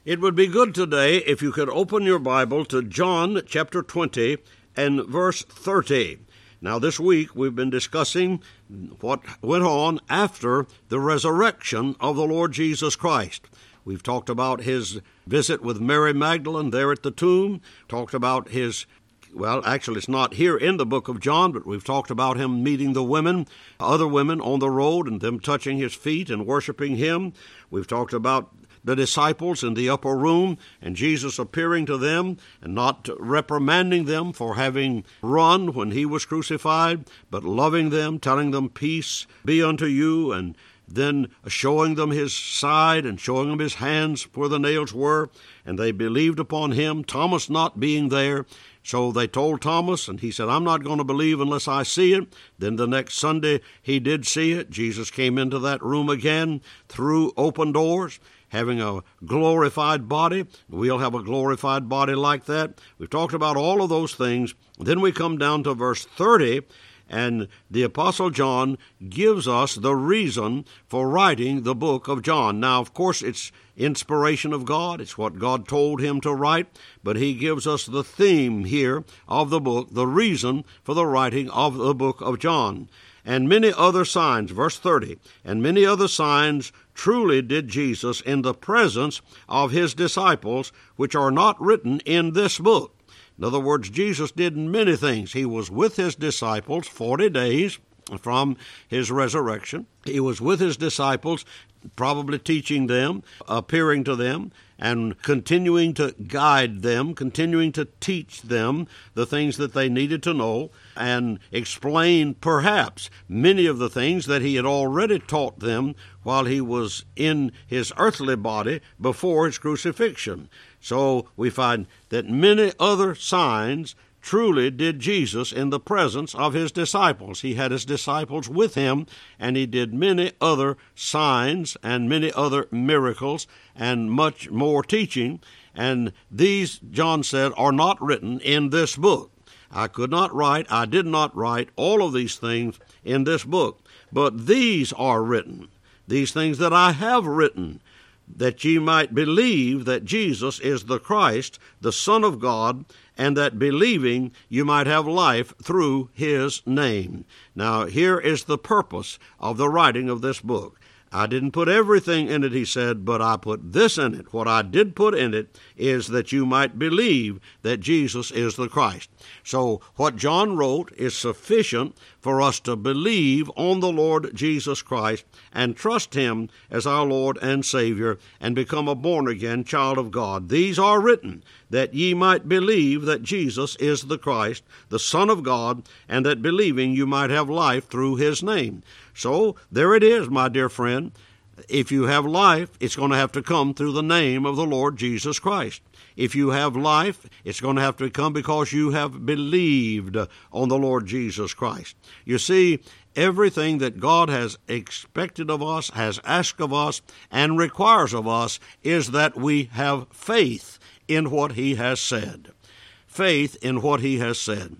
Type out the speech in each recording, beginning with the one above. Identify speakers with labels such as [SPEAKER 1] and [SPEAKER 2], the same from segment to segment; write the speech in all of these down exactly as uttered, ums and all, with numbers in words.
[SPEAKER 1] It would be good today if you could open your Bible to John chapter twenty and verse thirty. Now, this week we've been discussing what went on after the resurrection of the Lord Jesus Christ. We've talked about his visit with Mary Magdalene there at the tomb, talked about his Well, actually, it's not here in the book of John, but we've talked about him meeting the women, other women on the road, and them touching his feet and worshiping him. We've talked about the disciples in the upper room and Jesus appearing to them and not reprimanding them for having run when he was crucified, but loving them, telling them, "Peace be unto you," and then showing them his side and showing them his hands where the nails were, and they believed upon him, Thomas not being there. So they told Thomas, and he said, "I'm not going to believe unless I see it." Then the next Sunday, he did see it. Jesus came into that room again through open doors, having a glorified body. We'll have a glorified body like that. We've talked about all of those things. Then we come down to verse thirty, and the Apostle John gives us the reason for writing the book of John. Now, of course, it's inspiration of God. It's what God told him to write, but he gives us the theme here of the book, the reason for the writing of the book of John. And many other signs, verse thirty, and many other signs truly did Jesus in the presence of his disciples, which are not written in this book. In other words, Jesus did many things. He was with his disciples forty days from his resurrection. He was with his disciples, probably teaching them, appearing to them, and continuing to guide them, continuing to teach them the things that they needed to know, and explain perhaps many of the things that he had already taught them while he was in his earthly body before his crucifixion. So we find that many other signs truly did Jesus in the presence of his disciples. He had his disciples with him, and he did many other signs and many other miracles and much more teaching. And these, John said, are not written in this book. I could not write, I did not write all of these things in this book, but these are written, these things that I have written, that ye might believe that Jesus is the Christ, the Son of God, and that believing you might have life through his name. Now, here is the purpose of the writing of this book. I didn't put everything in it, he said, but I put this in it. What I did put in it is that you might believe that Jesus is the Christ. So what John wrote is sufficient for us to believe on the Lord Jesus Christ and trust him as our Lord and Savior and become a born-again child of God. These are written that ye might believe that Jesus is the Christ, the Son of God, and that believing you might have life through his name. So there it is, my dear friend. If you have life, it's going to have to come through the name of the Lord Jesus Christ. If you have life, it's going to have to come because you have believed on the Lord Jesus Christ. You see, everything that God has expected of us, has asked of us, and requires of us is that we have faith in what he has said. Faith in what he has said.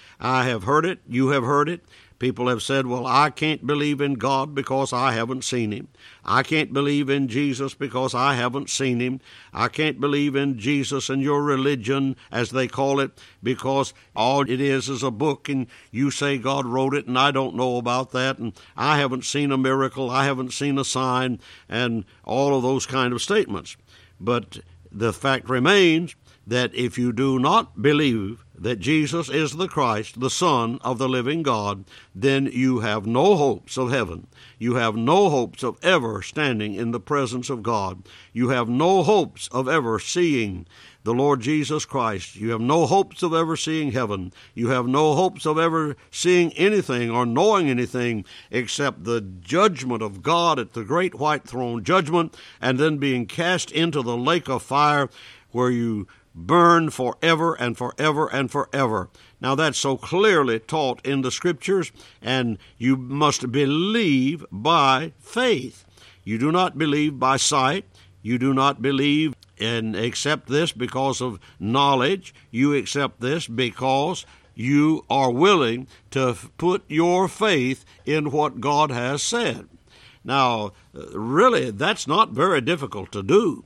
[SPEAKER 1] I have heard it. You have heard it. People have said, well, I can't believe in God because I haven't seen him. I can't believe in Jesus because I haven't seen him. I can't believe in Jesus and your religion, as they call it, because all it is is a book and you say God wrote it and I don't know about that and I haven't seen a miracle, I haven't seen a sign, and all of those kind of statements. But the fact remains that if you do not believe that Jesus is the Christ, the Son of the living God, then you have no hopes of heaven. You have no hopes of ever standing in the presence of God. You have no hopes of ever seeing the Lord Jesus Christ. You have no hopes of ever seeing heaven. You have no hopes of ever seeing anything or knowing anything except the judgment of God at the great white throne judgment, and then being cast into the lake of fire where you burn forever and forever and forever. Now that's so clearly taught in the Scriptures, and you must believe by faith. You do not believe by sight. You do not believe and accept this because of knowledge. You accept this because you are willing to put your faith in what God has said. Now, really, that's not very difficult to do.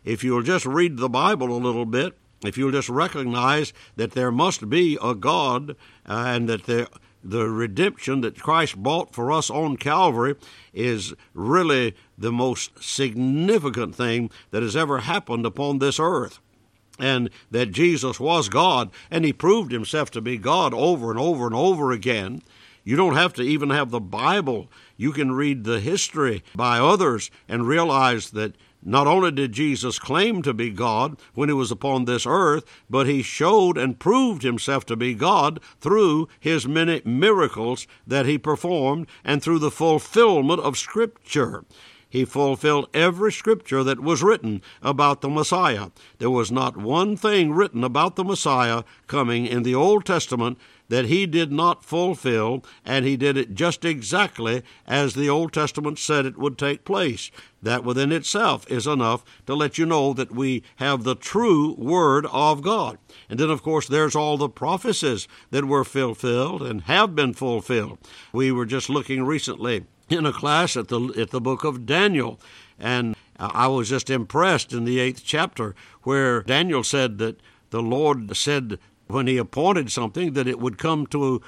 [SPEAKER 1] if you'll just read the Bible a little bit, if you'll just recognize that there must be a God, uh, and that there the redemption that Christ bought for us on Calvary is really the most significant thing that has ever happened upon this earth, and that Jesus was God, and he proved himself to be God over and over and over again. You don't have to even have the Bible. You can read the history by others and realize that not only did Jesus claim to be God when he was upon this earth, but he showed and proved himself to be God through his many miracles that he performed and through the fulfillment of Scripture. He fulfilled every Scripture that was written about the Messiah. There was not one thing written about the Messiah coming in the Old Testament that he did not fulfill, and he did it just exactly as the Old Testament said it would take place. That within itself is enough to let you know that we have the true Word of God. And then, of course, there's all the prophecies that were fulfilled and have been fulfilled. We were just looking recently in a class at the at the book of Daniel, and I was just impressed in the eighth chapter where Daniel said that the Lord said when he appointed something that it would come to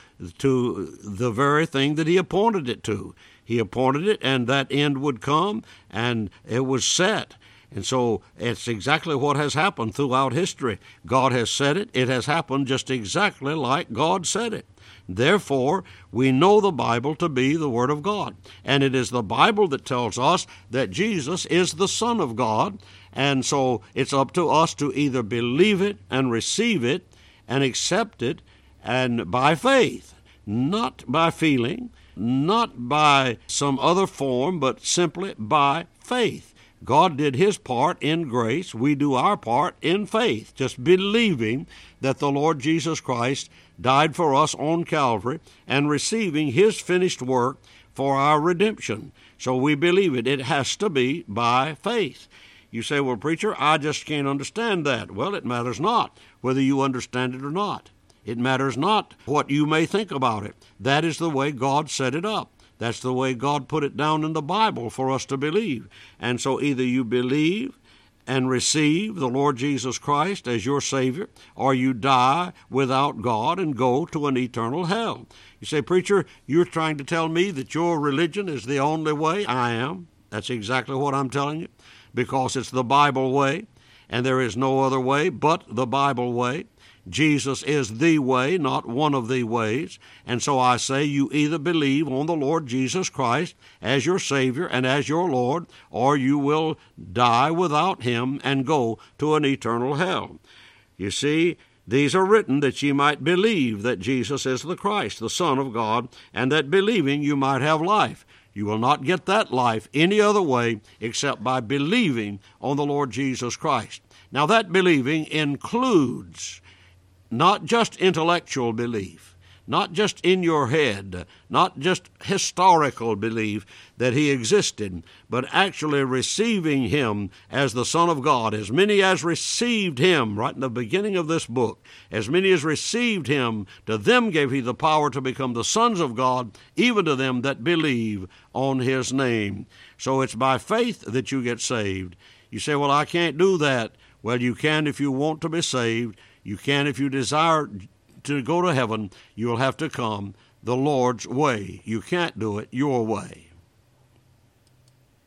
[SPEAKER 1] to the very thing that he appointed it to. He appointed it, and that end would come, and it was set. And so it's exactly what has happened throughout history. God has said it. It has happened just exactly like God said it. Therefore, we know the Bible to be the Word of God. And it is the Bible that tells us that Jesus is the Son of God. And so it's up to us to either believe it and receive it and accept it, and by faith, not by feeling, not by some other form, but simply by faith. God did his part in grace. We do our part in faith, just believing that the Lord Jesus Christ died for us on Calvary and receiving his finished work for our redemption. So we believe it. It has to be by faith. You say, well, preacher, I just can't understand that. Well, it matters not whether you understand it or not. It matters not what you may think about it. That is the way God set it up. That's the way God put it down in the Bible for us to believe. And so either you believe and receive the Lord Jesus Christ as your Savior, or you die without God and go to an eternal hell. You say, preacher, you're trying to tell me that your religion is the only way? I am. That's exactly what I'm telling you, because it's the Bible way, and there is no other way but the Bible way. Jesus is the way, not one of the ways. And so I say you either believe on the Lord Jesus Christ as your Savior and as your Lord, or you will die without him and go to an eternal hell. You see, these are written that ye might believe that Jesus is the Christ, the Son of God, and that believing you might have life. You will not get that life any other way except by believing on the Lord Jesus Christ. Now that believing includes not just intellectual belief, not just in your head, not just historical belief that he existed, but actually receiving him as the Son of God. As many as received him, right in the beginning of this book, as many as received him, to them gave he the power to become the sons of God, even to them that believe on his name. So it's by faith that you get saved. You say, well, I can't do that. Well, you can if you want to be saved. You can if you desire to go to heaven. You'll have to come the Lord's way. You can't do it your way.